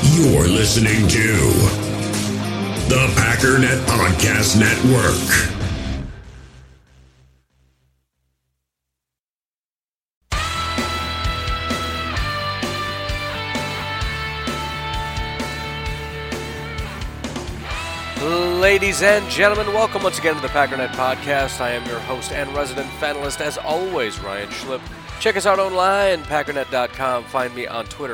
You're listening to the Packernet Podcast Network. Ladies and gentlemen, welcome once again to the Packernet Podcast. I am your host and resident fanalist, as always, Ryan Schlip. Check us out online, packernet.com. Find me on Twitter,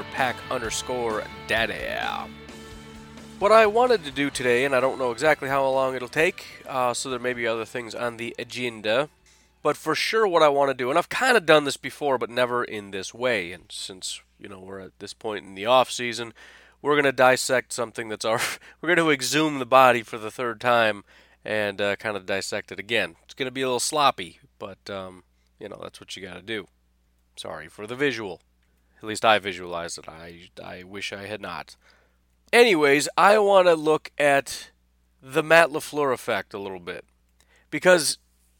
pack_daddy. What I wanted to do today, and I don't know exactly how long it'll take, so there may be other things on the agenda, but for sure what I want to do, and I've kind of done this before, but never in this way, and since, we're at this point in the off season, we're going to dissect something we're going to exhume the body for the third time and kind of dissect it again. It's going to be a little sloppy, but, that's what you got to do. Sorry for the visual. At least I visualized it. I wish I had not. Anyways, I want to look at the Matt LaFleur effect a little bit. Because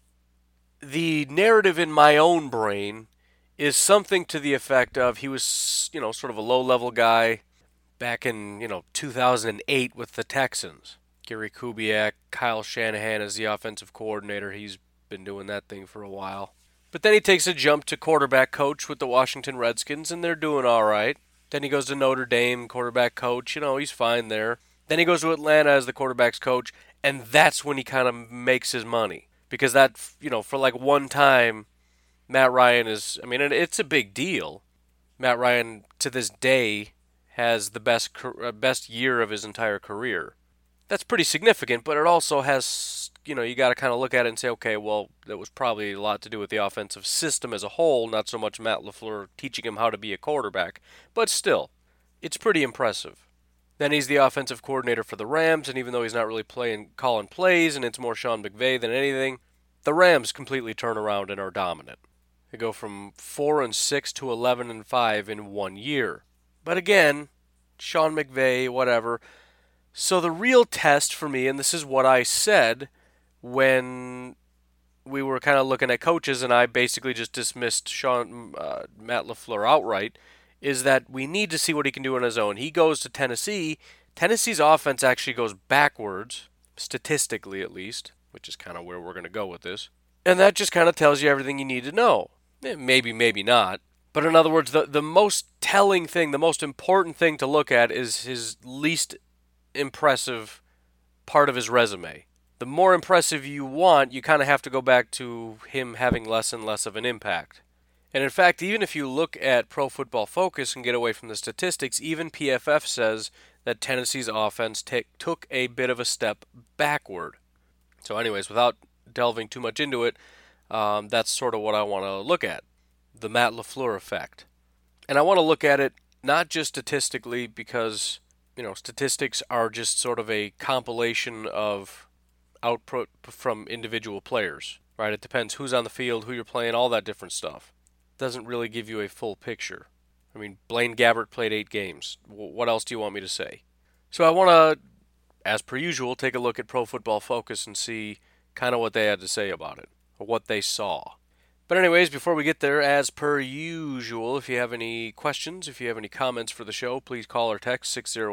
the narrative in my own brain is something to the effect of he was, sort of a low-level guy back in, 2008 with the Texans. Gary Kubiak, Kyle Shanahan as the offensive coordinator. He's been doing that thing for a while. But then he takes a jump to quarterback coach with the Washington Redskins, and they're doing all right. Then he goes to Notre Dame, quarterback coach. He's fine there. Then he goes to Atlanta as the quarterback's coach, and that's when he kind of makes his money. Because that, for like one time, Matt Ryan is, it's a big deal. Matt Ryan, to this day, has the best year of his entire career. That's pretty significant, but it also has, you got to kind of look at it and say, okay, well, that was probably a lot to do with the offensive system as a whole, not so much Matt LaFleur teaching him how to be a quarterback. But still, it's pretty impressive. Then he's the offensive coordinator for the Rams, and even though he's not really calling plays, and it's more Sean McVay than anything, the Rams completely turn around and are dominant. They go from 4-6 to 11-5 in 1 year. But again, Sean McVay, whatever. So the real test for me, and this is what I said when we were kind of looking at coaches, and I basically just dismissed Matt LaFleur outright, is that we need to see what he can do on his own. He goes to Tennessee. Tennessee's offense actually goes backwards, statistically at least, which is kind of where we're going to go with this. And that just kind of tells you everything you need to know. Maybe, maybe not. But in other words, the most telling thing, the most important thing to look at is his least impressive part of his resume. The more impressive you want, you kind of have to go back to him having less and less of an impact. And in fact, even if you look at Pro Football Focus and get away from the statistics, even PFF says that Tennessee's offense took a bit of a step backward. So anyways, without delving too much into it, that's sort of what I want to look at. The Matt LaFleur effect. And I want to look at it not just statistically because, statistics are just sort of a compilation of output from individual players, right? It depends who's on the field, who you're playing, all that different stuff. It doesn't really give you a full picture. Blaine Gabbert played 8 games. What else do you want me to say? So I want to, as per usual, take a look at Pro Football Focus and see kind of what they had to say about it, or what they saw. But anyways, before we get there, as per usual, if you have any questions, if you have any comments for the show, please call or text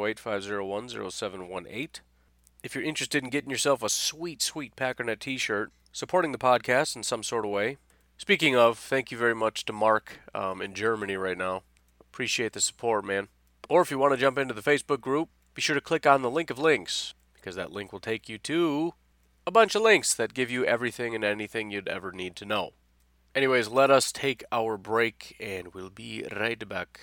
608-501-0718. If you're interested in getting yourself a sweet, sweet Packernet t-shirt, supporting the podcast in some sort of way. Speaking of, thank you very much to Mark in Germany right now. Appreciate the support, man. Or if you want to jump into the Facebook group, be sure to click on the link of links, because that link will take you to a bunch of links that give you everything and anything you'd ever need to know. Anyways, let us take our break, and we'll be right back.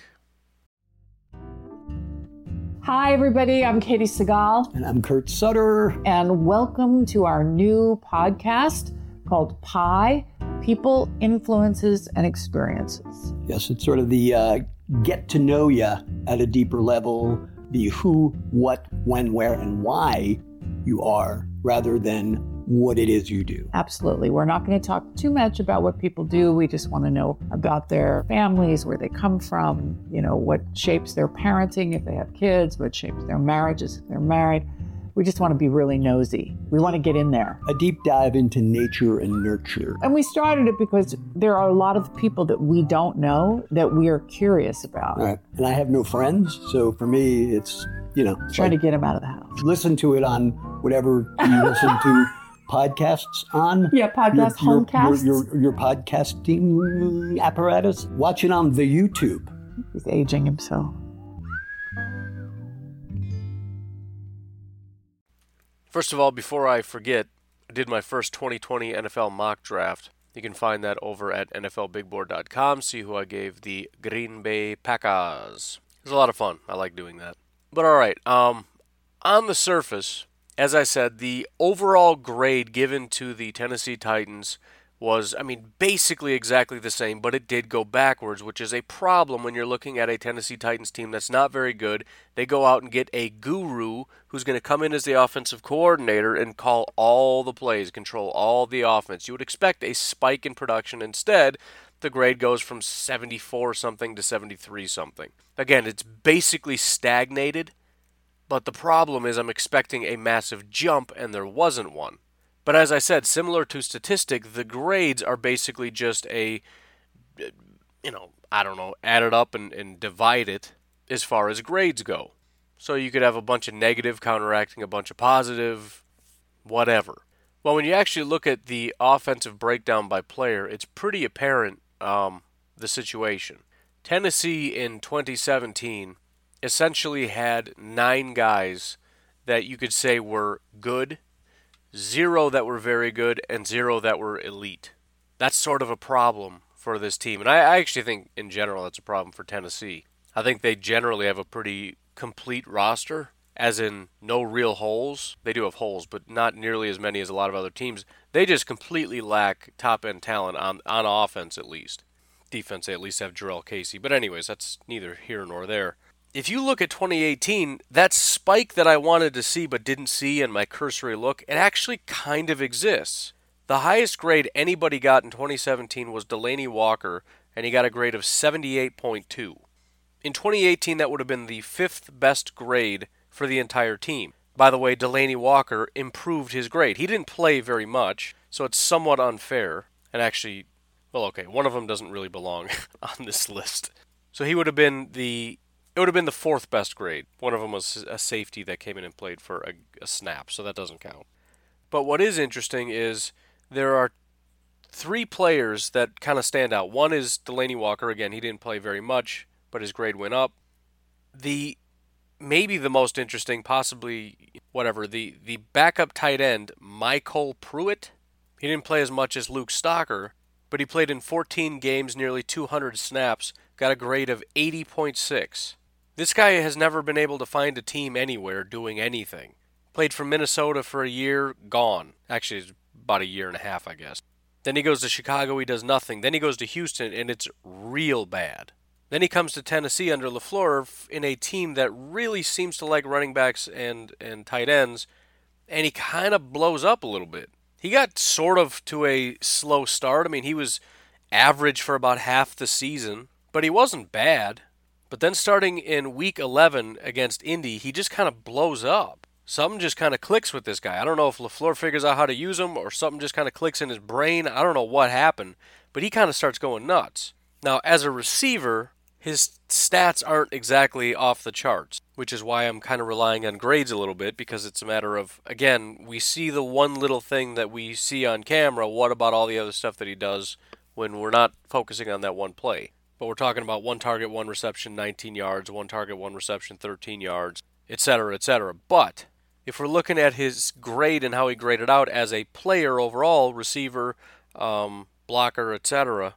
Hi, everybody. I'm Katie Segal. And I'm Kurt Sutter. And welcome to our new podcast called PIE, People, Influences, and Experiences. Yes, it's sort of the get to know you at a deeper level, the who, what, when, where, and why you are, rather than what it is you do. Absolutely. We're not going to talk too much about what people do. We just want to know about their families, where they come from, what shapes their parenting if they have kids, what shapes their marriages if they're married. We just want to be really nosy. We want to get in there. A deep dive into nature and nurture. And we started it because there are a lot of people that we don't know that we are curious about. All right. And I have no friends, so for me, it's, Trying to get them out of the house. Listen to it on whatever you listen to podcasts on. Yeah, podcast, homecasts. Your podcasting apparatus. Watch it on the YouTube. He's aging himself. First of all, before I forget, I did my first 2020 NFL mock draft. You can find that over at NFLBigBoard.com. See who I gave the Green Bay Packers. It was a lot of fun. I like doing that. But all right, on the surface, as I said, the overall grade given to the Tennessee Titans was, basically exactly the same, but it did go backwards, which is a problem when you're looking at a Tennessee Titans team that's not very good. They go out and get a guru who's going to come in as the offensive coordinator and call all the plays, control all the offense. You would expect a spike in production. Instead, the grade goes from 74-something to 73-something. Again, it's basically stagnated, but the problem is I'm expecting a massive jump, and there wasn't one. But as I said, similar to statistic, the grades are basically just add it up and divide it as far as grades go. So you could have a bunch of negative counteracting a bunch of positive, whatever. Well, when you actually look at the offensive breakdown by player, it's pretty apparent the situation. Tennessee in 2017 essentially had 9 guys that you could say were good, 0 that were very good, and 0 that were elite. That's sort of a problem for this team. And I actually think, in general, that's a problem for Tennessee. I think they generally have a pretty complete roster, as in no real holes. They do have holes, but not nearly as many as a lot of other teams. They just completely lack top-end talent on offense, at least. Defense, they at least have Jarrell Casey. But anyways, that's neither here nor there. If you look at 2018, that spike that I wanted to see but didn't see in my cursory look, it actually kind of exists. The highest grade anybody got in 2017 was Delanie Walker, and he got a grade of 78.2. In 2018, that would have been the 5th best grade for the entire team. By the way, Delanie Walker improved his grade. He didn't play very much, so it's somewhat unfair. And actually, well, okay, one of them doesn't really belong on this list. So he would have been the 4th best grade. One of them was a safety that came in and played for a snap, so that doesn't count. But what is interesting is there are 3 players that kind of stand out. One is Delanie Walker. Again, he didn't play very much, but his grade went up. Maybe the most interesting, possibly, the backup tight end, Michael Pruitt. He didn't play as much as Luke Stocker, but he played in 14 games, nearly 200 snaps, got a grade of 80.6. This guy has never been able to find a team anywhere doing anything. Played for Minnesota for a year, gone. Actually, it's about a year and a half, I guess. Then he goes to Chicago, he does nothing. Then he goes to Houston, and it's real bad. Then he comes to Tennessee under LaFleur in a team that really seems to like running backs and tight ends, and he kind of blows up a little bit. He got sort of to a slow start. He was average for about half the season, but he wasn't bad. But then starting in week 11 against Indy, he just kind of blows up. Something just kind of clicks with this guy. I don't know if LaFleur figures out how to use him or something just kind of clicks in his brain. I don't know what happened, but he kind of starts going nuts. Now, as a receiver, his stats aren't exactly off the charts, which is why I'm kind of relying on grades a little bit, because it's a matter of, again, we see the one little thing that we see on camera. What about all the other stuff that he does when we're not focusing on that one play? But we're talking about 1 target, 1 reception, 19 yards, 1 target, 1 reception, 13 yards, etc., etc. But if we're looking at his grade and how he graded out as a player overall, receiver, blocker, etc.,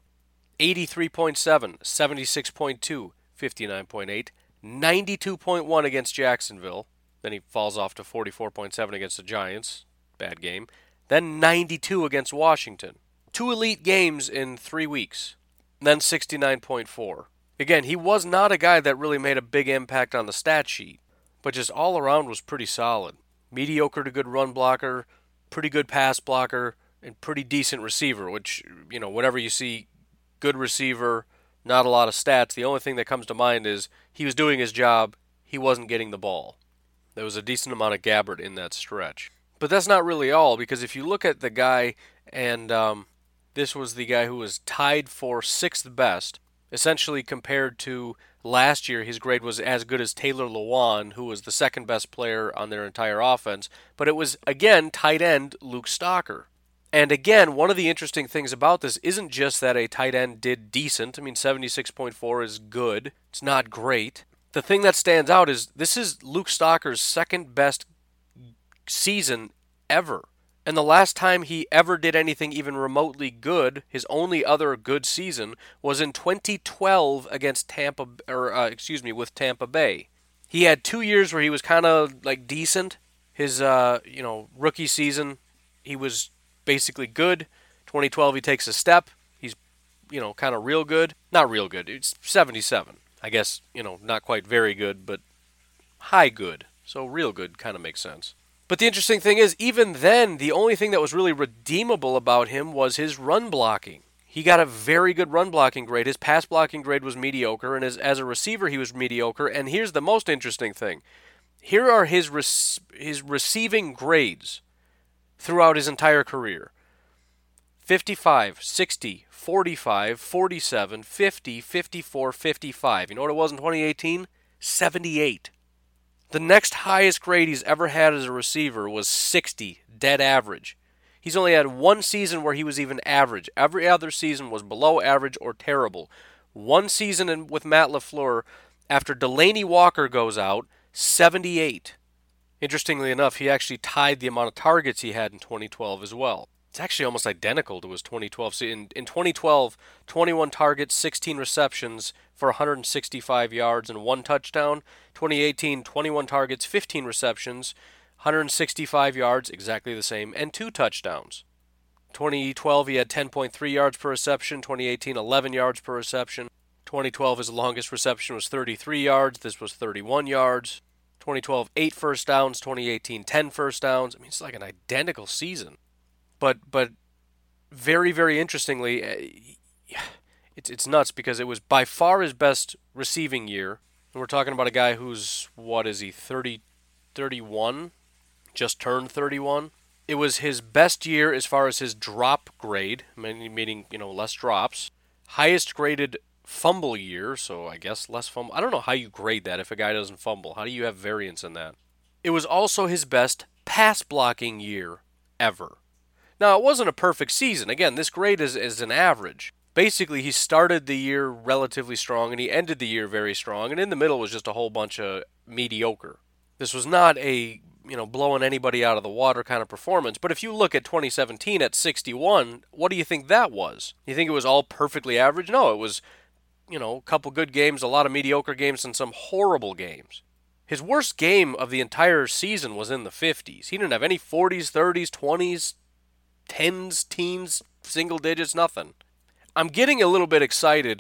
83.7, 76.2, 59.8, 92.1 against Jacksonville. Then he falls off to 44.7 against the Giants. Bad game. Then 92 against Washington. 2 elite games in 3 weeks. Then 69.4. Again, he was not a guy that really made a big impact on the stat sheet, but just all around was pretty solid. Mediocre to good run blocker, pretty good pass blocker, and pretty decent receiver, which, whenever you see good receiver, not a lot of stats, the only thing that comes to mind is he was doing his job, he wasn't getting the ball. There was a decent amount of Gabbert in that stretch. But that's not really all, because if you look at the guy, and this was the guy who was tied for 6th best, essentially compared to last year, his grade was as good as Taylor Lewan, who was the 2nd best player on their entire offense. But it was, again, tight end Luke Stocker. And again, one of the interesting things about this isn't just that a tight end did decent. I mean, 76.4 is good. It's not great. The thing that stands out is this is Luke Stocker's 2nd best season ever. And the last time he ever did anything even remotely good, his only other good season, was in 2012 against with Tampa Bay. He had 2 years where he was kind of like decent. His rookie season, he was basically good. 2012 he takes a step. He's kind of real good. Not real good. It's 77. I guess, not quite very good, but high good. So real good kind of makes sense. But the interesting thing is, even then, the only thing that was really redeemable about him was his run blocking. He got a very good run blocking grade. His pass blocking grade was mediocre, and as a receiver, he was mediocre. And here's the most interesting thing. Here are his receiving grades throughout his entire career. 55, 60, 45, 47, 50, 54, 55. You know what it was in 2018? 78. The next highest grade he's ever had as a receiver was 60, dead average. He's only had one season where he was even average. Every other season was below average or terrible. One season with Matt LaFleur, after Delaney Walker goes out, 78. Interestingly enough, he actually tied the amount of targets he had in 2012 as well. It's actually almost identical to his 2012 season. In 2012, 21 targets, 16 receptions for 165 yards and 1 touchdown. 2018, 21 targets, 15 receptions, 165 yards, exactly the same, and 2 touchdowns. 2012, he had 10.3 yards per reception. 2018, 11 yards per reception. 2012, his longest reception was 33 yards. This was 31 yards. 2012, 8 first downs. 2018, 10 first downs. I mean, it's like an identical season. But very, very interestingly, it's nuts because it was by far his best receiving year. And we're talking about a guy who's, 31? Just turned 31. It was his best year as far as his drop grade, meaning, less drops. Highest graded fumble year, so I guess less fumble. I don't know how you grade that if a guy doesn't fumble. How do you have variance in that? It was also his best pass blocking year ever. Now, it wasn't a perfect season. Again, this grade is an average. Basically, he started the year relatively strong, and he ended the year very strong, and in the middle was just a whole bunch of mediocre. This was not a, blowing anybody out of the water kind of performance, but if you look at 2017 at 61, what do you think that was? You think it was all perfectly average? No, it was, a couple good games, a lot of mediocre games, and some horrible games. His worst game of the entire season was in the 50s. He didn't have any 40s, 30s, 20s, 10s, teens, single digits, nothing. I'm getting a little bit excited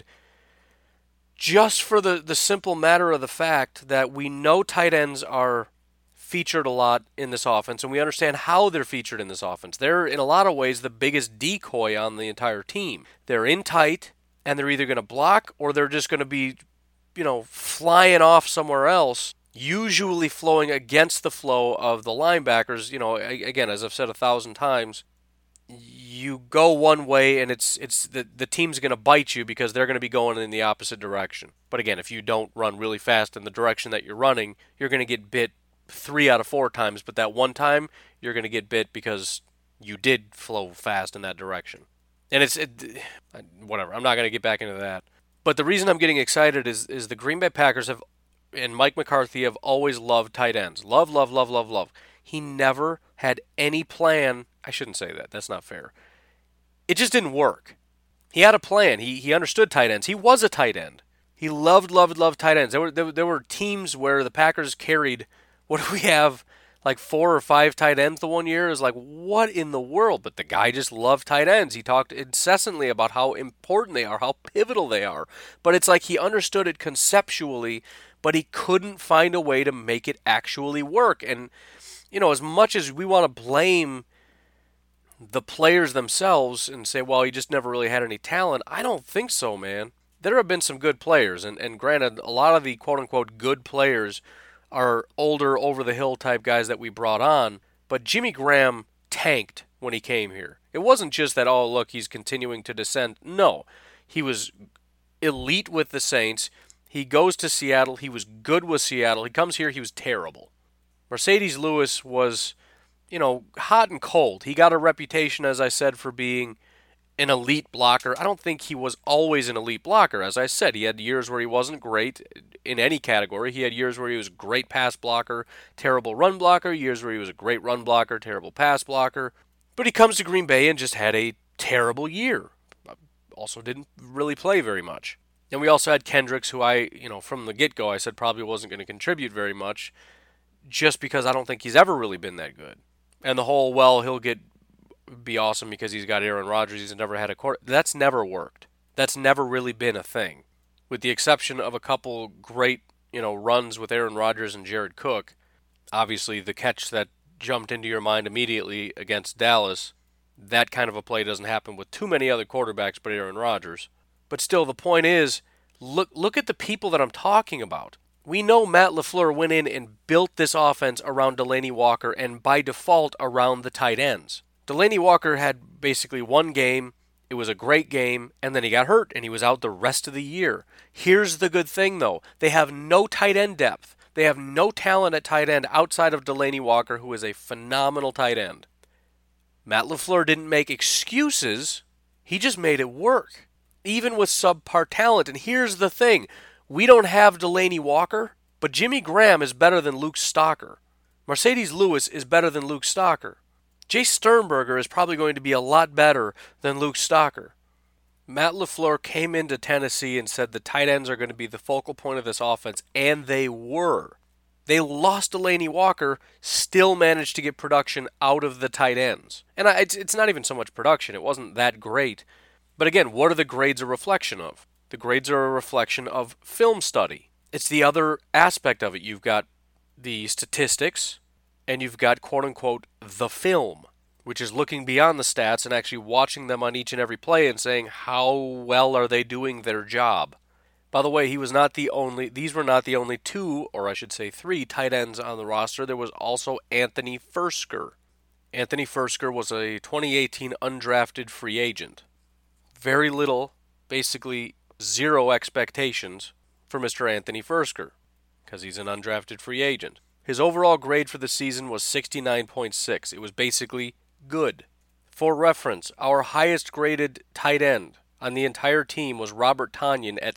just for the simple matter of the fact that we know tight ends are featured a lot in this offense, and we understand how they're featured in this offense. They're, in a lot of ways, the biggest decoy on the entire team. They're in tight, and they're either going to block or they're just going to be, flying off somewhere else, usually flowing against the flow of the linebackers. Again, as I've said 1,000 times, you go one way and it's the team's going to bite you because they're going to be going in the opposite direction. But again, if you don't run really fast in the direction that you're running, you're going to get bit 3 out of 4 times, but that one time you're going to get bit because you did flow fast in that direction. And whatever, I'm not going to get back into that. But the reason I'm getting excited is the Green Bay Packers and Mike McCarthy have always loved tight ends. Love, love, love, love, love. He never had any plan. I shouldn't say that. That's not fair. It just didn't work. He had a plan. He understood tight ends. He was a tight end. He loved, loved, loved tight ends. There were teams where the Packers carried, what do we have, like 4 or 5 tight ends the one year? It was like, what in the world? But the guy just loved tight ends. He talked incessantly about how important they are, how pivotal they are. But it's like he understood it conceptually, but he couldn't find a way to make it actually work. And, as much as we want to blame the players themselves and say, well, he just never really had any talent, I don't think so, man. There have been some good players, and granted, a lot of the quote-unquote good players our older, over-the-hill type guys that we brought on, but Jimmy Graham tanked when he came here. It wasn't just that, oh, look, he's continuing to descend. No, he was elite with the Saints. He goes to Seattle. He was good with Seattle. He comes here. He was terrible. Marcedes Lewis was, hot and cold. He got a reputation, as I said, for being an elite blocker. I don't think he was always an elite blocker. As I said, he had years where he wasn't great in any category. He had years where he was a great pass blocker, terrible run blocker, years where he was a great run blocker, terrible pass blocker. But he comes to Green Bay and just had a terrible year. Also didn't really play very much. And we also had Kendricks, who from the get-go, I said probably wasn't going to contribute very much, just because I don't think he's ever really been that good. And the whole, he'll be awesome because he's got Aaron Rodgers, he's never had a quarter. That's never worked. That's never really been a thing. With the exception of a couple great, runs with Aaron Rodgers and Jared Cook, obviously the catch that jumped into your mind immediately against Dallas, that kind of a play doesn't happen with too many other quarterbacks but Aaron Rodgers. But still, the point is, look at the people that I'm talking about. We know Matt LaFleur went in and built this offense around Delanie Walker and by default around the tight ends. Delanie Walker had basically one game, it was a great game, and then he got hurt and he was out the rest of the year. Here's the good thing though, they have no tight end depth. They have no talent at tight end outside of Delanie Walker, who is a phenomenal tight end. Matt LaFleur didn't make excuses, he just made it work, even with subpar talent. And here's the thing, we don't have Delanie Walker, but Jimmy Graham is better than Luke Stocker. Marcedes Lewis is better than Luke Stocker. Jay Sternberger is probably going to be a lot better than Luke Stocker. Matt LaFleur came into Tennessee and said the tight ends are going to be the focal point of this offense, and they were. They lost Delanie Walker, still managed to get production out of the tight ends. And it's not even so much production, it wasn't that great. But again, what are the grades a reflection of? The grades are a reflection of film study. It's the other aspect of it. You've got the statistics, and you've got, quote-unquote, the film, which is looking beyond the stats and actually watching them on each and every play and saying, how well are they doing their job? By the way, these were not the only two, or I should say three, tight ends on the roster. There was also Anthony Firkser. Anthony Firkser was a 2018 undrafted free agent. Very little, basically zero expectations for Mr. Anthony Firkser, because he's an undrafted free agent. His overall grade for the season was 69.6. It was basically good. For reference, our highest graded tight end on the entire team was Robert Tonyan at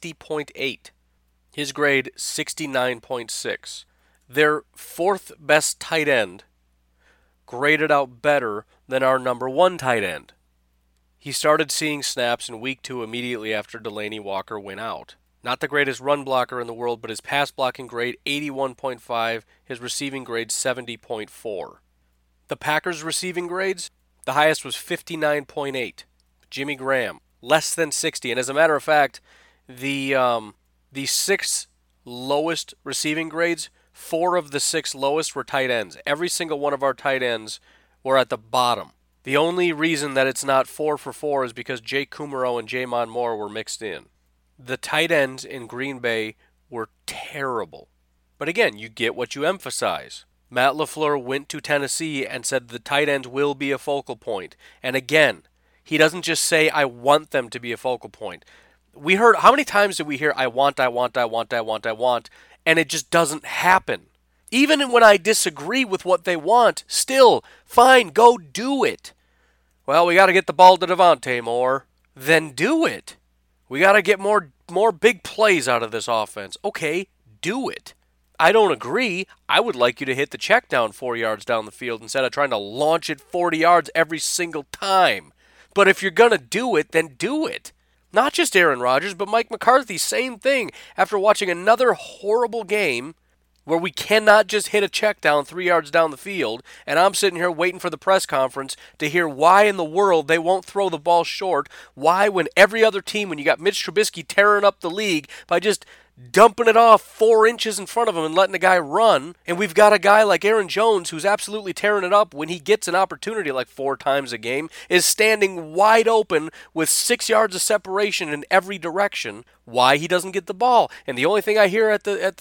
60.8. His grade, 69.6. Their fourth best tight end graded out better than our number one tight end. He started seeing snaps in week 2 immediately after Delanie Walker went out. Not the greatest run blocker in the world, but his pass blocking grade, 81.5, his receiving grade, 70.4. The Packers' receiving grades, the highest was 59.8. Jimmy Graham, less than 60. And as a matter of fact, the 6 lowest receiving grades, 4 of the 6 lowest were tight ends. Every single one of our tight ends were at the bottom. The only reason that it's not 4 for 4 is because Jake Kumerow and Jamon Moore were mixed in. The tight ends in Green Bay were terrible. But again, you get what you emphasize. Matt LaFleur went to Tennessee and said the tight ends will be a focal point. And again, he doesn't just say, I want them to be a focal point. We heard, how many times did we hear, I want, and it just doesn't happen. Even when I disagree with what they want, still, fine, go do it. Well, we got to get the ball to Devontae Moore. Then do it. We got to get more big plays out of this offense. Okay, do it. I don't agree. I would like you to hit the check down 4 yards down the field instead of trying to launch it 40 yards every single time. But if you're going to do it, then do it. Not just Aaron Rodgers, but Mike McCarthy, same thing. After watching another horrible game where we cannot just hit a check down 3 yards down the field, and I'm sitting here waiting for the press conference to hear why in the world they won't throw the ball short, why when every other team, when you got Mitch Trubisky tearing up the league by just dumping it off 4 inches in front of him and letting the guy run, and we've got a guy like Aaron Jones who's absolutely tearing it up when he gets an opportunity like 4 times a game, is standing wide open with 6 yards of separation in every direction, why he doesn't get the ball. And the only thing I hear at the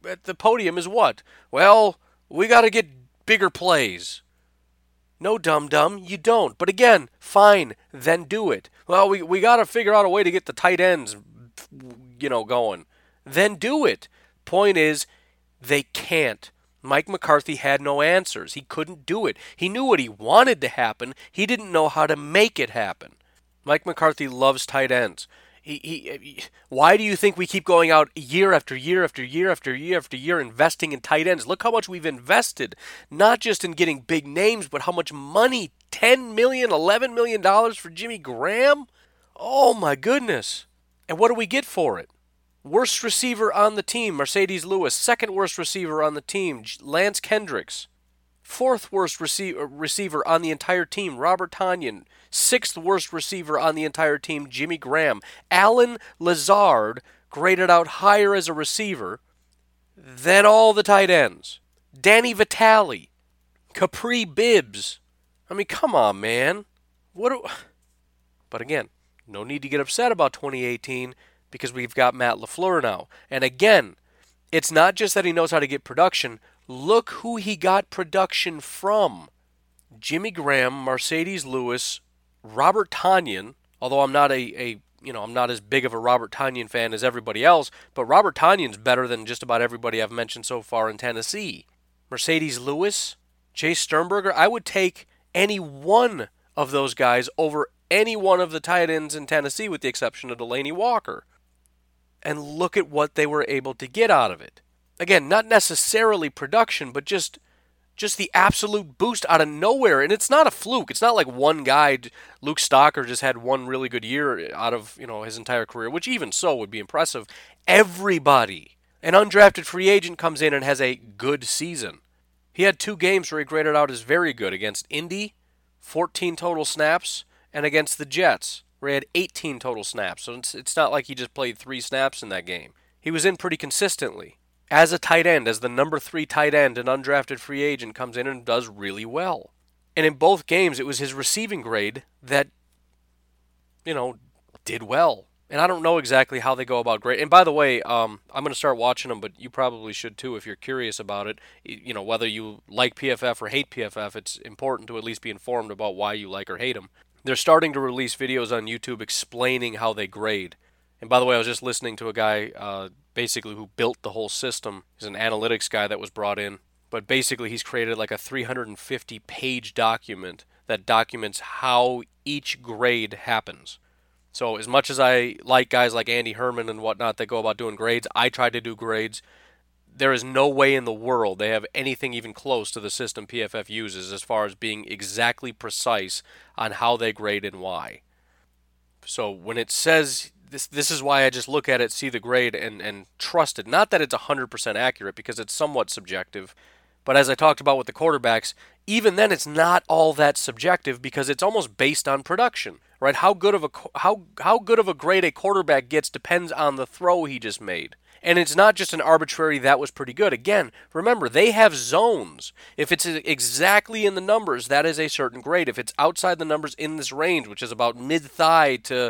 at the podium is what? Well, we got to get bigger plays. No, dum-dum, you don't. But again, fine, then do it. Well, we got to figure out a way to get the tight ends, going. Then do it. Point is, they can't. Mike McCarthy had no answers. He couldn't do it. He knew what he wanted to happen. He didn't know how to make it happen. Mike McCarthy loves tight ends. Why do you think we keep going out year after year after year after year after year investing in tight ends? Look how much we've invested, not just in getting big names, but how much money, $10 million, $11 million for Jimmy Graham? Oh my goodness. And what do we get for it? Worst receiver on the team, Mercedes Lewis. Second worst receiver on the team, Lance Kendricks. Fourth worst receiver on the entire team, Robert Tonyan. Sixth worst receiver on the entire team, Jimmy Graham. Allen Lazard graded out higher as a receiver than all the tight ends. Danny Vitale. Capri Bibbs. I mean, come on, man. But again, no need to get upset about 2018 because we've got Matt LaFleur now. And again, it's not just that he knows how to get production. Look who he got production from. Jimmy Graham, Mercedes Lewis, Robert Tonyan, although I'm not I'm not as big of a Robert Tonyan fan as everybody else, but Robert Tonyan's better than just about everybody I've mentioned so far in Tennessee. Mercedes Lewis, Chase Sternberger, I would take any one of those guys over any one of the tight ends in Tennessee with the exception of Delanie Walker. And look at what they were able to get out of it. Again, not necessarily production, but just the absolute boost out of nowhere. And it's not a fluke. It's not like one guy, Luke Stocker, just had one really good year out of his entire career, which even so would be impressive. Everybody, an undrafted free agent, comes in and has a good season. He had 2 games where he graded out as very good against Indy, 14 total snaps, and against the Jets, where he had 18 total snaps. So it's not like he just played 3 snaps in that game. He was in pretty consistently. As a tight end, as the number 3 tight end, an undrafted free agent comes in and does really well. And in both games, it was his receiving grade that, did well. And I don't know exactly how they go about grade. And by the way, I'm going to start watching them, but you probably should too if you're curious about it. Whether you like PFF or hate PFF, it's important to at least be informed about why you like or hate them. They're starting to release videos on YouTube explaining how they grade. And by the way, I was just listening to a guy basically who built the whole system. He's an analytics guy that was brought in. But basically he's created like a 350-page document that documents how each grade happens. So as much as I like guys like Andy Herman and whatnot that go about doing grades, I try to do grades. There is no way in the world they have anything even close to the system PFF uses as far as being exactly precise on how they grade and why. So when it says, this is why I just look at it, see the grade, and trust it. Not that it's 100% accurate, because it's somewhat subjective. But as I talked about with the quarterbacks, even then it's not all that subjective because it's almost based on production, right? How good of a grade a quarterback gets depends on the throw he just made. And it's not just an arbitrary, that was pretty good. Again, remember, they have zones. If it's exactly in the numbers, that is a certain grade. If it's outside the numbers in this range, which is about mid-thigh to,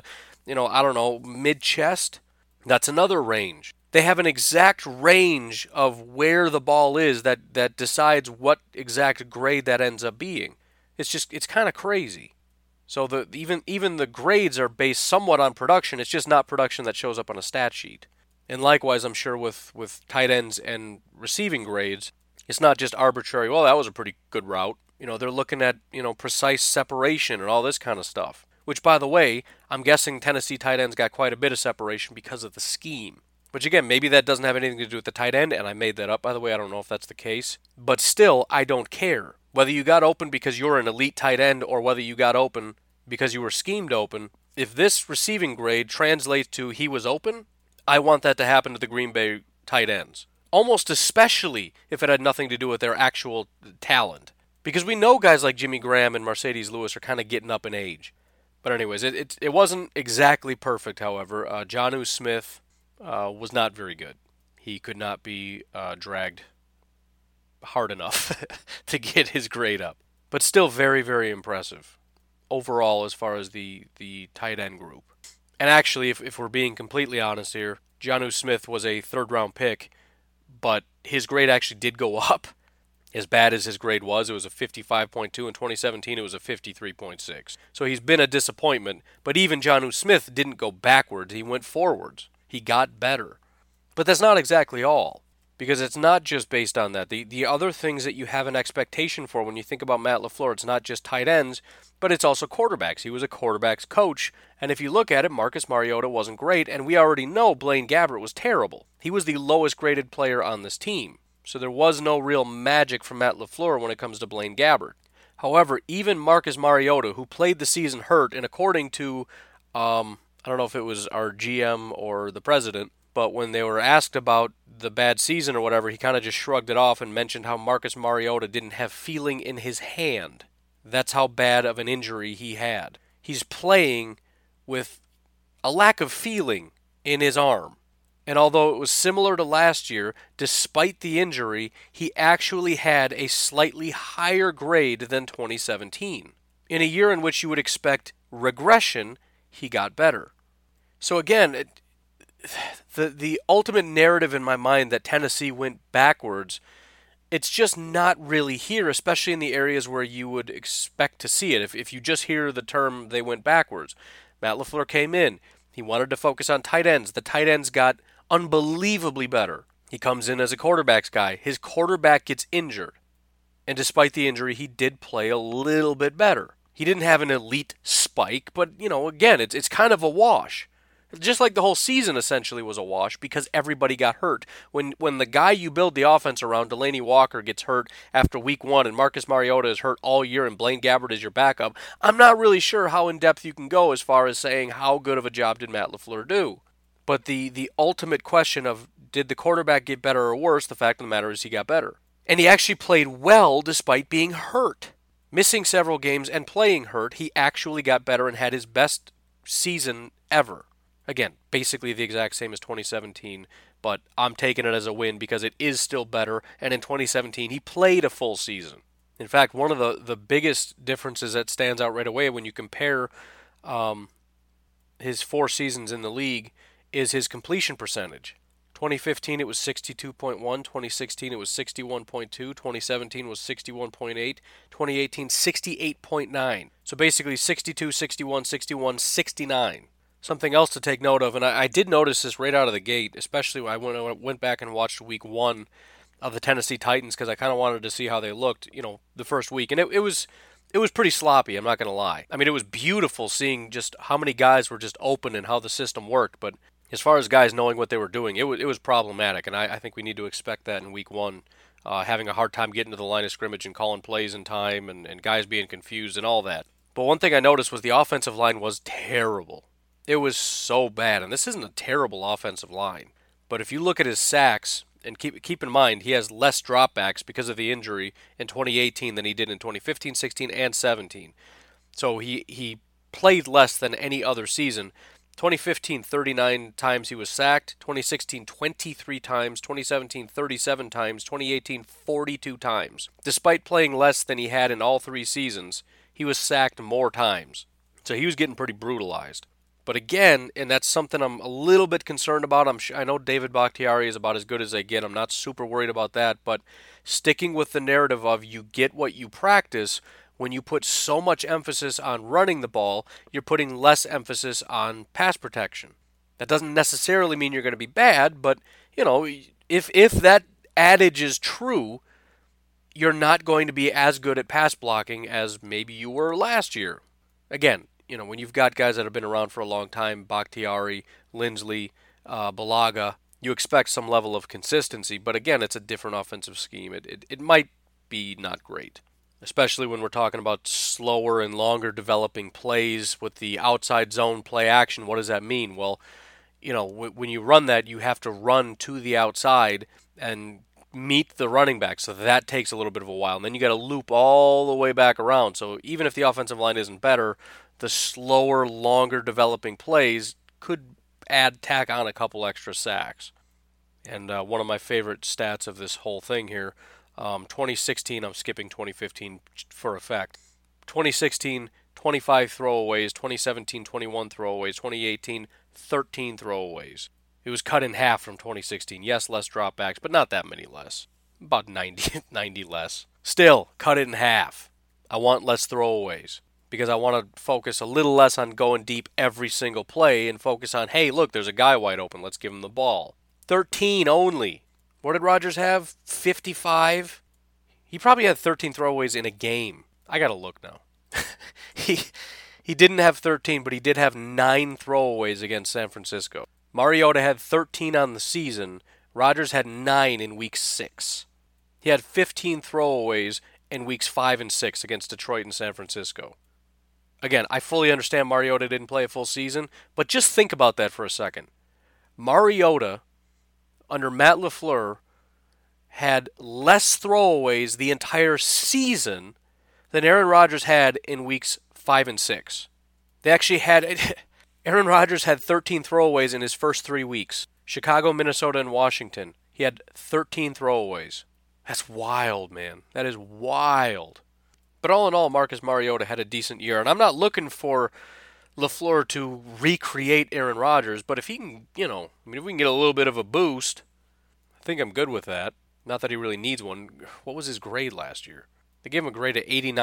mid-chest, that's another range. They have an exact range of where the ball is that decides what exact grade that ends up being. It's kind of crazy. So even the grades are based somewhat on production. It's just not production that shows up on a stat sheet. And likewise, I'm sure with tight ends and receiving grades, it's not just arbitrary, well, that was a pretty good route. They're looking at, precise separation and all this kind of stuff. Which, by the way, I'm guessing Tennessee tight ends got quite a bit of separation because of the scheme. Which, again, maybe that doesn't have anything to do with the tight end, and I made that up, by the way. I don't know if that's the case. But still, I don't care. Whether you got open because you're an elite tight end or whether you got open because you were schemed open, if this receiving grade translates to he was open, I want that to happen to the Green Bay tight ends. Almost especially if it had nothing to do with their actual talent. Because we know guys like Jimmy Graham and Mercedes Lewis are kind of getting up in age. But anyways, it wasn't exactly perfect, however. Jonnu Smith was not very good. He could not be dragged hard enough to get his grade up. But still very, very impressive overall as far as the tight end group. And actually, if we're being completely honest here, Jonnu Smith was a third-round pick but his grade actually did go up. As bad as his grade was, it was a 55.2. In 2017, it was a 53.6. So he's been a disappointment, but even Jonnu Smith didn't go backwards. He went forwards. He got better. But that's not exactly all, because it's not just based on that. The other things that you have an expectation for when you think about Matt LaFleur, it's not just tight ends, but it's also quarterbacks. He was a quarterbacks coach, and if you look at it, Marcus Mariota wasn't great, and we already know Blaine Gabbert was terrible. He was the lowest graded player on this team. So there was no real magic from Matt LaFleur when it comes to Blaine Gabbert. However, even Marcus Mariota, who played the season hurt, and according to, I don't know if it was our GM or the president, but when they were asked about the bad season or whatever, he kind of just shrugged it off and mentioned how Marcus Mariota didn't have feeling in his hand. That's how bad of an injury he had. He's playing with a lack of feeling in his arm. And although it was similar to last year, despite the injury, he actually had a slightly higher grade than 2017. In a year in which you would expect regression, he got better. So again, the ultimate narrative in my mind that Tennessee went backwards, it's just not really here, especially in the areas where you would expect to see it. If you just hear the term they went backwards, Matt LaFleur came in. He wanted to focus on tight ends. The tight ends got unbelievably better. He comes in as a quarterbacks guy. His quarterback gets injured. And despite the injury, he did play a little bit better. He didn't have an elite spike, but, again, it's kind of a wash. Just like the whole season essentially was a wash because everybody got hurt. When the guy you build the offense around, Delanie Walker, gets hurt after week 1 and Marcus Mariota is hurt all year and Blaine Gabbert is your backup, I'm not really sure how in-depth you can go as far as saying how good of a job did Matt LaFleur do. But the ultimate question of did the quarterback get better or worse, the fact of the matter is he got better. And he actually played well despite being hurt. Missing several games and playing hurt, he actually got better and had his best season ever. Again, basically the exact same as 2017, but I'm taking it as a win because it is still better, and in 2017 he played a full season. In fact, one of the biggest differences that stands out right away when you compare his 4 seasons in the league is his completion percentage. 2015 it was 62.1, 2016 it was 61.2, 2017 was 61.8, 2018 68.9. So basically 62, 61, 61, 69. Something else to take note of, and I did notice this right out of the gate, especially when I went back and watched week 1 of the Tennessee Titans because I kind of wanted to see how they looked, the first week. And it was pretty sloppy, I'm not going to lie. I mean, it was beautiful seeing just how many guys were just open and how the system worked, but as far as guys knowing what they were doing, it was problematic, and I think we need to expect that in week 1, having a hard time getting to the line of scrimmage and calling plays in time and guys being confused and all that. But one thing I noticed was the offensive line was terrible. It was so bad, and this isn't a terrible offensive line. But if you look at his sacks, and keep in mind he has less dropbacks because of the injury in 2018 than he did in 2015, 16, and 17. So he played less than any other season. 2015, 39 times he was sacked. 2016, 23 times. 2017, 37 times. 2018, 42 times. Despite playing less than he had in all 3 seasons, he was sacked more times. So he was getting pretty brutalized. But again, and that's something I'm a little bit concerned about. I know David Bakhtiari is about as good as they get. I'm not super worried about that. But sticking with the narrative of you get what you practice, when you put so much emphasis on running the ball, you're putting less emphasis on pass protection. That doesn't necessarily mean you're going to be bad, but, if that adage is true, you're not going to be as good at pass blocking as maybe you were last year. Again, when you've got guys that have been around for a long time, Bakhtiari, Lindsley, Balaga, you expect some level of consistency, but again, it's a different offensive scheme. It might be not great, especially when we're talking about slower and longer developing plays with the outside zone play action. What does that mean? Well, when you run that, you have to run to the outside and meet the running back, so that takes a little bit of a while. And then you got to loop all the way back around. So even if the offensive line isn't better, the slower, longer developing plays could tack on a couple extra sacks. And one of my favorite stats of this whole thing here, 2016, I'm skipping 2015 for effect. 2016, 25 throwaways. 2017, 21 throwaways. 2018, 13 throwaways. It was cut in half from 2016. Yes, less dropbacks, but not that many less. About 90 less. Still, cut it in half. I want less throwaways because I want to focus a little less on going deep every single play and focus on, hey, look, there's a guy wide open. Let's give him the ball. 13 only. What did Rodgers have? 55? He probably had 13 throwaways in a game. I got to look now. He didn't have 13, but he did have 9 throwaways against San Francisco. Mariota had 13 on the season. Rodgers had 9 in week 6. He had 15 throwaways in weeks 5 and 6 against Detroit and San Francisco. Again, I fully understand Mariota didn't play a full season, but just think about that for a second. Mariota, under Matt LaFleur, had less throwaways the entire season than Aaron Rodgers had in weeks 5 and 6. They actually had... Aaron Rodgers had 13 throwaways in his first 3 weeks. Chicago, Minnesota, and Washington. He had 13 throwaways. That's wild, man. That is wild. But all in all, Marcus Mariota had a decent year. And I'm not looking for LaFleur to recreate Aaron Rodgers, but if he can, if we can get a little bit of a boost, I think I'm good with that. Not that he really needs one. What was his grade last year? They gave him a grade of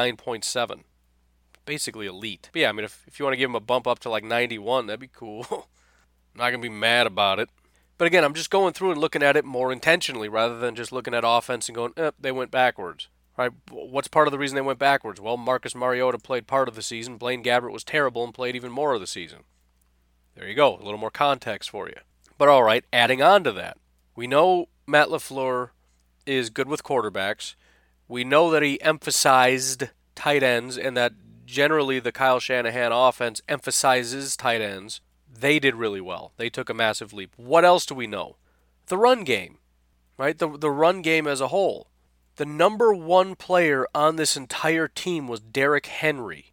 89.7. Basically elite. But yeah, if you want to give him a bump up to like 91, that'd be cool. I'm not going to be mad about it. But again, I'm just going through and looking at it more intentionally rather than just looking at offense and going, they went backwards. Right? What's part of the reason they went backwards? Well, Marcus Mariota played part of the season. Blaine Gabbert was terrible and played even more of the season. There you go. A little more context for you. But all right, adding on to that. We know Matt LaFleur is good with quarterbacks. We know that he emphasized tight ends and that generally the Kyle Shanahan offense emphasizes tight ends. They did really well. They took a massive leap. What else do we know? The run game, right? The run game as a whole. The number 1 player on this entire team was Derrick Henry.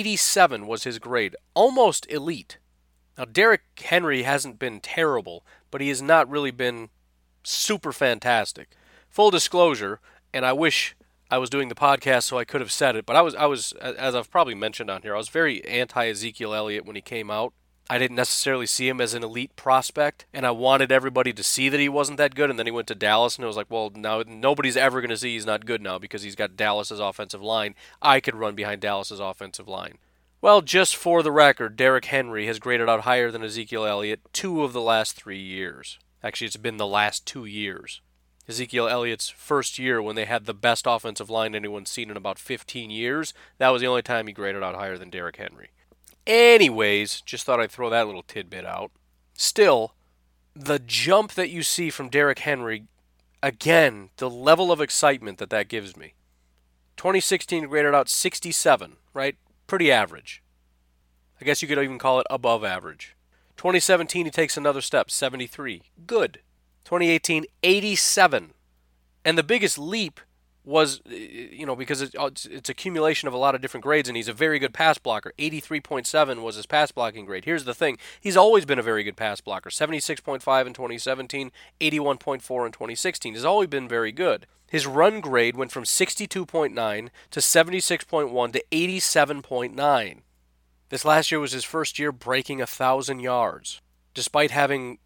87 was his grade. Almost elite. Now, Derrick Henry hasn't been terrible, but he has not really been super fantastic. Full disclosure, and I wish I was doing the podcast so I could have said it, but I was, as I've probably mentioned on here, I was very anti-Ezekiel Elliott when he came out. I didn't necessarily see him as an elite prospect, and I wanted everybody to see that he wasn't that good, and then he went to Dallas, and it was like, well, now nobody's ever going to see he's not good now because he's got Dallas's offensive line. I could run behind Dallas's offensive line. Well, just for the record, Derrick Henry has graded out higher than Ezekiel Elliott 2 of the last 3 years. Actually, it's been the last 2 years. Ezekiel Elliott's first year when they had the best offensive line anyone's seen in about 15 years, that was the only time he graded out higher than Derrick Henry. Anyways, just thought I'd throw that little tidbit out. Still, the jump that you see from Derrick Henry, again, the level of excitement that gives me. 2016 graded out 67, right? Pretty average. I guess you could even call it above average. 2017, he takes another step, 73. Good. 2018, 87. And the biggest leap was, because it's accumulation of a lot of different grades, and he's a very good pass blocker. 83.7 was his pass blocking grade. Here's the thing. He's always been a very good pass blocker. 76.5 in 2017, 81.4 in 2016. He's always been very good. His run grade went from 62.9 to 76.1 to 87.9. This last year was his first year breaking 1,000 yards, despite having,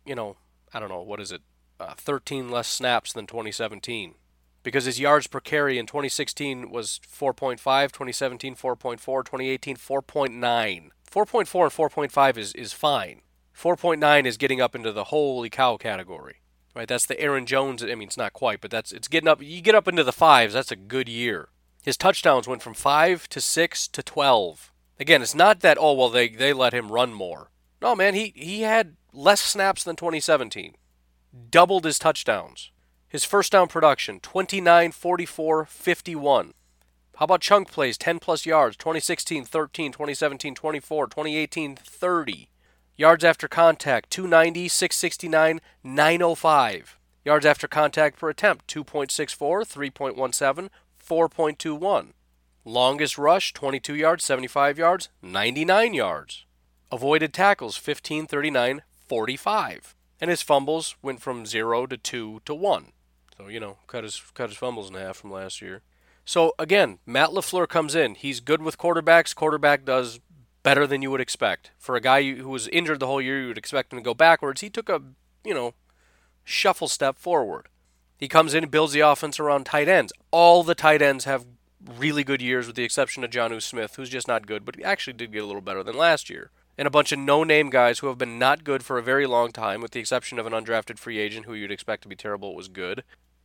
13 less snaps than 2017. Because his yards per carry in 2016 was 4.5, 2017 4.4, 2018 4.9. 4.4 and 4.5 is fine. 4.9 is getting up into the holy cow category. Right? That's the Aaron Jones, it's not quite, but it's getting up. You get up into the 5s, that's a good year. His touchdowns went from 5 to 6 to 12. Again, it's not that, they let him run more. No, man, he had less snaps than 2017. Doubled his touchdowns. His first down production, 29, 44, 51. How about chunk plays, 10 plus yards, 2016, 13, 2017, 24, 2018, 30. Yards after contact, 290, 669, 905. Yards after contact per attempt, 2.64, 3.17, 4.21. Longest rush, 22 yards, 75 yards, 99 yards. Avoided tackles, 15, 39, 45. And his fumbles went from 0 to 2 to 1. So, cut his fumbles in half from last year. So, again, Matt LaFleur comes in. He's good with quarterbacks. Quarterback does better than you would expect. For a guy who was injured the whole year, you would expect him to go backwards. He took a shuffle step forward. He comes in and builds the offense around tight ends. All the tight ends have really good years with the exception of Jonnu Smith, who's just not good, but he actually did get a little better than last year. And a bunch of no-name guys who have been not good for a very long time, with the exception of an undrafted free agent who you'd expect to be terrible was good.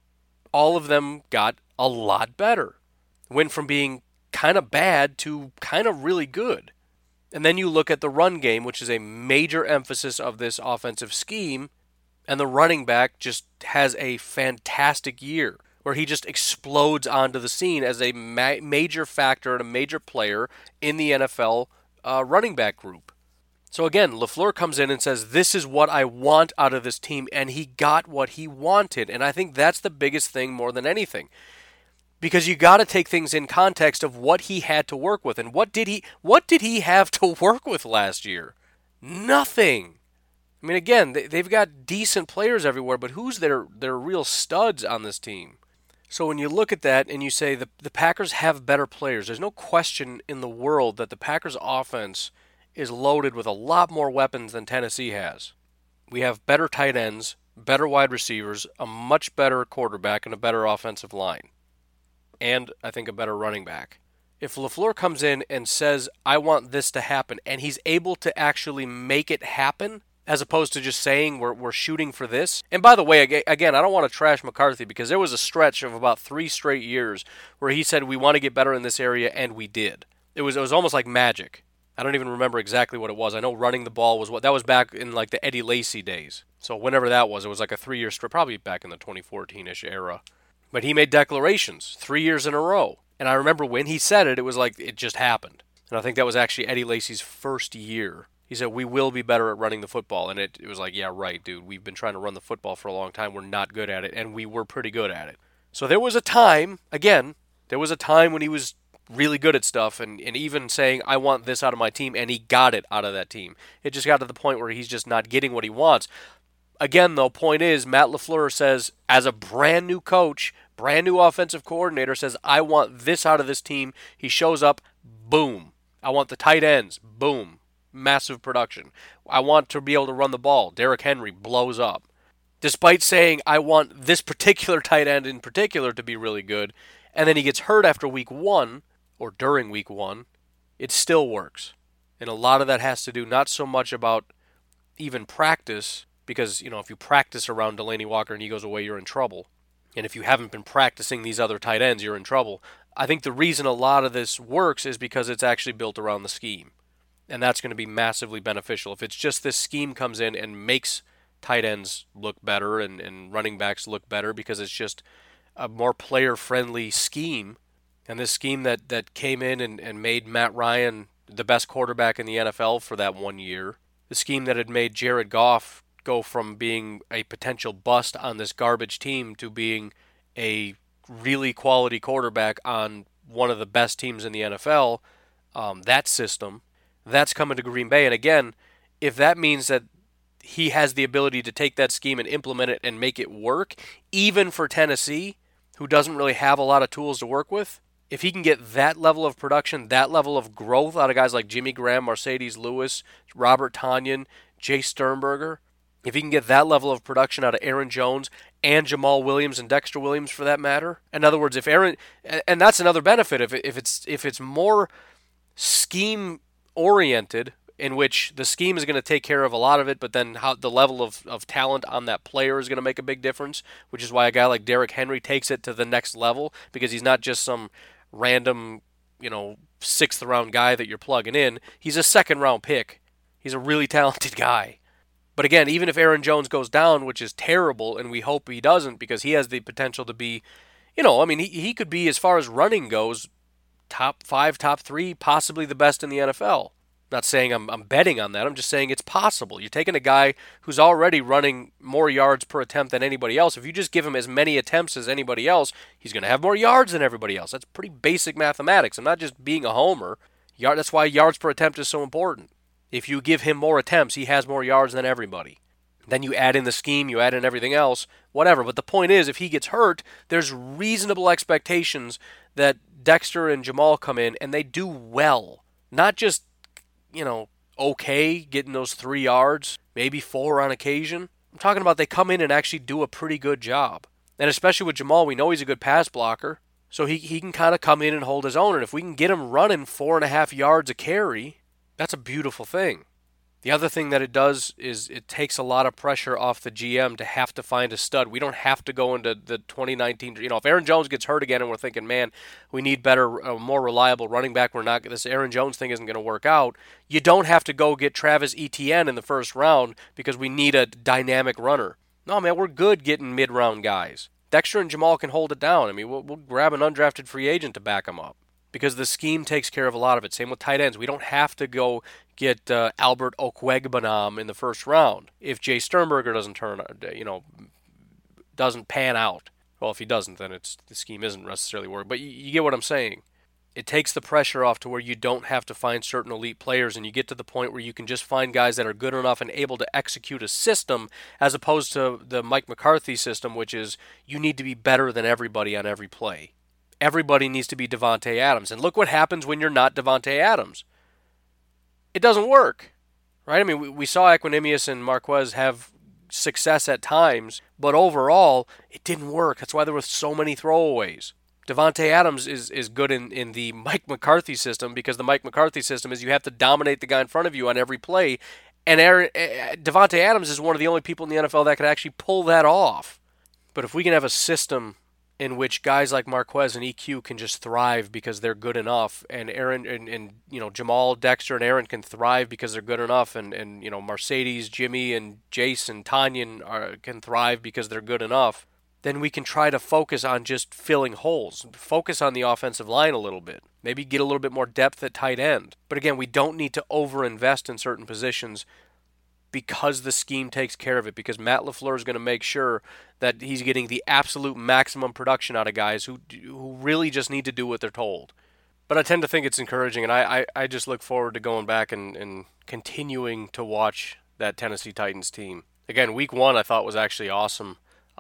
All of them got a lot better. Went from being kind of bad to kind of really good. And then you look at the run game, which is a major emphasis of this offensive scheme, and the running back just has a fantastic year where he just explodes onto the scene as a major factor and a major player in the NFL running back group. So again, LaFleur comes in and says, this is what I want out of this team, and he got what he wanted. And I think that's the biggest thing more than anything. Because you got to take things in context of what he had to work with. And what did he have to work with last year? Nothing. I mean, again, they've got decent players everywhere, but who's their real studs on this team? So when you look at that and you say the Packers have better players, there's no question in the world that the Packers offense is loaded with a lot more weapons than Tennessee has. We have better tight ends, better wide receivers, a much better quarterback, and a better offensive line. And I think a better running back. If LaFleur comes in and says, I want this to happen, and he's able to actually make it happen, as opposed to just saying we're shooting for this. And by the way, again, I don't want to trash McCarthy because there was a stretch of about 3 straight years where he said we want to get better in this area, and we did. It was almost like magic. I don't even remember exactly what it was. I know running the ball that was back in like the Eddie Lacy days. So whenever that was, it was like a 3-year stretch, probably back in the 2014-ish era. But he made declarations 3 years in a row. And I remember when he said it, it was like it just happened. And I think that was actually Eddie Lacy's first year. He said, we will be better at running the football. And it was like, yeah, right, dude. We've been trying to run the football for a long time. We're not good at it. And we were pretty good at it. So there was a time when he was really good at stuff and even saying, I want this out of my team. And he got it out of that team. It just got to the point where he's just not getting what he wants. Again, though, point is, Matt LaFleur says, as a brand new coach, brand new offensive coordinator, says, I want this out of this team. He shows up, boom. I want the tight ends, boom. Massive production. I want to be able to run the ball. Derrick Henry blows up. Despite saying, I want this particular tight end in particular to be really good, and then he gets hurt after week 1, or during week 1, it still works. And a lot of that has to do not so much about even practice, because, if you practice around Delanie Walker and he goes away, you're in trouble. And if you haven't been practicing these other tight ends, you're in trouble. I think the reason a lot of this works is because it's actually built around the scheme. And that's going to be massively beneficial. If it's just this scheme comes in and makes tight ends look better and running backs look better because it's just a more player-friendly scheme, and this scheme that came in and made Matt Ryan the best quarterback in the NFL for that 1 year, the scheme that had made Jared Goff go from being a potential bust on this garbage team to being a really quality quarterback on one of the best teams in the NFL, that system, that's coming to Green Bay. And again, if that means that he has the ability to take that scheme and implement it and make it work, even for Tennessee, who doesn't really have a lot of tools to work with, if he can get that level of production, that level of growth out of guys like Jimmy Graham, Mercedes Lewis, Robert Tonyan, Jay Sternberger, if he can get that level of production out of Aaron Jones and Jamal Williams and Dexter Williams for that matter, in other words, if Aaron, and that's another benefit, if it's more scheme oriented, in which the scheme is going to take care of a lot of it, but then how the level of talent on that player is going to make a big difference, which is why a guy like Derrick Henry takes it to the next level, because he's not just some random, 6th round guy that you're plugging in. He's a 2nd round pick. He's a really talented guy. But again, even if Aaron Jones goes down, which is terrible, and we hope he doesn't, because he has the potential to be, he could be, as far as running goes, top 5, top 3, possibly the best in the NFL. Not saying I'm betting on that. I'm just saying it's possible. You're taking a guy who's already running more yards per attempt than anybody else. If you just give him as many attempts as anybody else, he's going to have more yards than everybody else. That's pretty basic mathematics. I'm not just being a homer. That's why yards per attempt is so important. If you give him more attempts, he has more yards than everybody. Then you add in the scheme, you add in everything else, whatever. But the point is, if he gets hurt, there's reasonable expectations that Dexter and Jamal come in and they do well. Not just, okay, getting those 3 yards, maybe 4 on occasion. I'm talking about they come in and actually do a pretty good job. And especially with Jamal, we know he's a good pass blocker, so he can kind of come in and hold his own. And if we can get him running 4.5 yards a carry, that's a beautiful thing. The other thing that it does is it takes a lot of pressure off the GM to have to find a stud. We don't have to go into the 2019, if Aaron Jones gets hurt again and we're thinking, man, we need better, more reliable running back, this Aaron Jones thing isn't going to work out, you don't have to go get Travis Etienne in the first round because we need a dynamic runner. No, man, we're good getting mid-round guys. Dexter and Jamal can hold it down. I mean, we'll grab an undrafted free agent to back them up because the scheme takes care of a lot of it. Same with tight ends. We don't have to go get Albert Okwuegbunam in the first round if Jay Sternberger doesn't pan out. Well, if he doesn't, then the scheme isn't necessarily working. But you get what I'm saying. It takes the pressure off to where you don't have to find certain elite players, and you get to the point where you can just find guys that are good enough and able to execute a system, as opposed to the Mike McCarthy system, which is you need to be better than everybody on every play. Everybody needs to be Davante Adams. And look what happens when you're not Davante Adams. It doesn't work, right? I mean, we saw Equanimous and Marquez have success at times, but overall, it didn't work. That's why there were so many throwaways. Davante Adams is good in the Mike McCarthy system because the Mike McCarthy system is you have to dominate the guy in front of you on every play, and Davante Adams is one of the only people in the NFL that could actually pull that off. But if we can have a system in which guys like Marquez and EQ can just thrive because they're good enough, and Aaron and Jamal, Dexter, and Aaron can thrive because they're good enough, and Mercedes, Jimmy, and Jace and Tanyan can thrive because they're good enough, then we can try to focus on just filling holes. Focus on the offensive line a little bit. Maybe get a little bit more depth at tight end. But again, we don't need to overinvest in certain positions because the scheme takes care of it, because Matt LaFleur is going to make sure that he's getting the absolute maximum production out of guys who really just need to do what they're told. But I tend to think it's encouraging, and I just look forward to going back and continuing to watch that Tennessee Titans team. Again, week 1 I thought was actually awesome.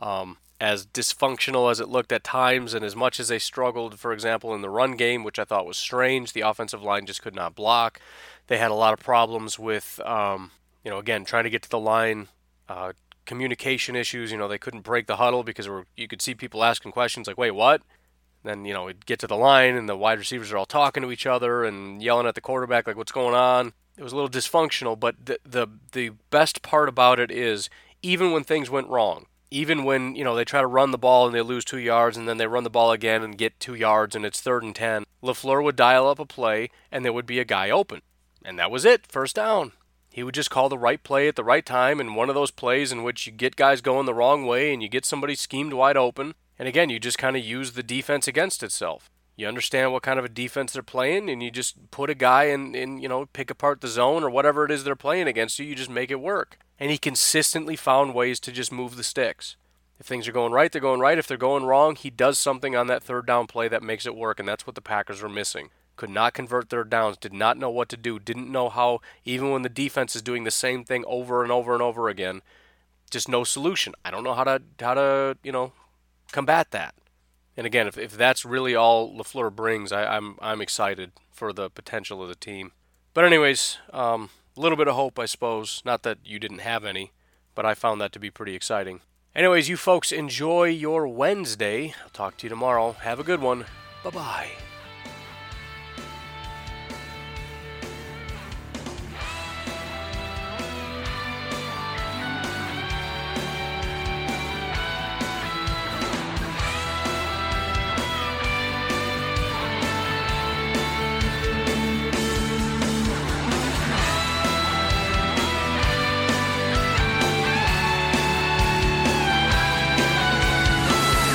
As dysfunctional as it looked at times, and as much as they struggled, for example, in the run game, which I thought was strange, the offensive line just could not block. They had a lot of problems with, again, trying to get to the line, communication issues. They couldn't break the huddle because you could see people asking questions like, wait, what? Then, it'd get to the line, and the wide receivers are all talking to each other and yelling at the quarterback like, what's going on? It was a little dysfunctional, but the best part about it is, even when things went wrong, even when, they try to run the ball and they lose 2 yards, and then they run the ball again and get 2 yards and it's 3rd and 10, LaFleur would dial up a play and there would be a guy open. And that was it, first down. He would just call the right play at the right time, and one of those plays in which you get guys going the wrong way and you get somebody schemed wide open. And again, you just kind of use the defense against itself. You understand what kind of a defense they're playing, and you just put a guy in, pick apart the zone or whatever it is they're playing against you just make it work. And he consistently found ways to just move the sticks. If things are going right, they're going right. If they're going wrong, he does something on that 3rd down play that makes it work, and that's what the Packers were missing. Could not convert 3rd downs, did not know what to do, didn't know how, even when the defense is doing the same thing over and over and over again, just no solution. I don't know how to combat that. And again, if that's really all LaFleur brings, I'm excited for the potential of the team. But anyways, a little bit of hope, I suppose. Not that you didn't have any, but I found that to be pretty exciting. Anyways, you folks enjoy your Wednesday. I'll talk to you tomorrow. Have a good one. Bye-bye.